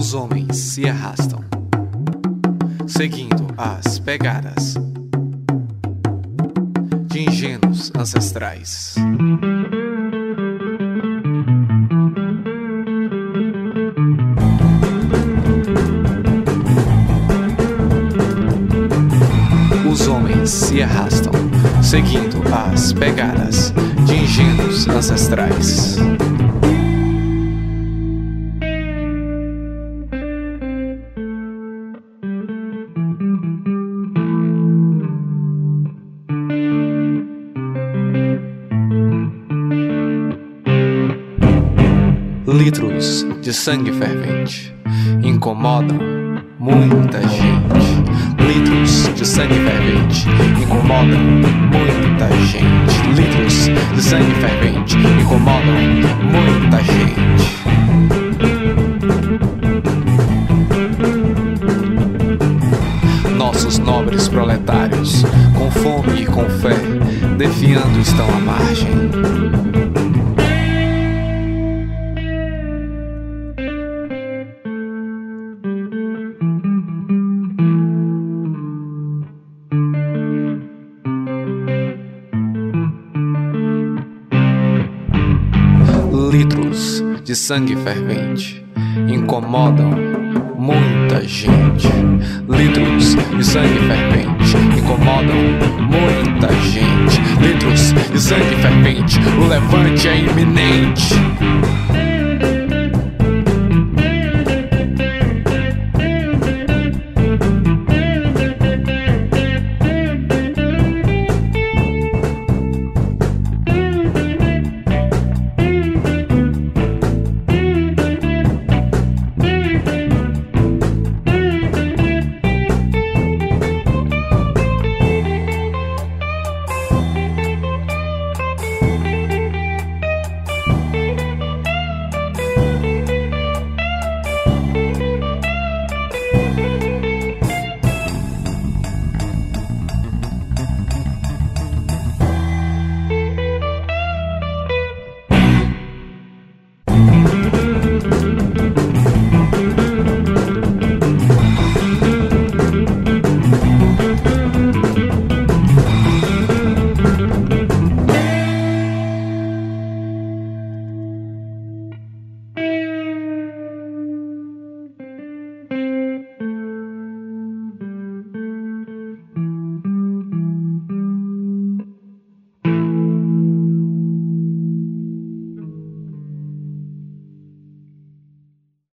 Os homens se arrastam, seguindo as pegadas de ingênuos ancestrais. Os homens se arrastam, seguindo as pegadas de ingênuos ancestrais. Litros de sangue fervente incomodam muita gente. Litros de sangue fervente incomodam muita gente. Litros de sangue fervente incomodam muita gente. Nossos nobres proletários, com fome e com fé, defiando estão à margem. Litros de sangue fervente incomodam muita gente. Litros de sangue fervente incomodam muita gente. Litros de sangue fervente, o levante é iminente.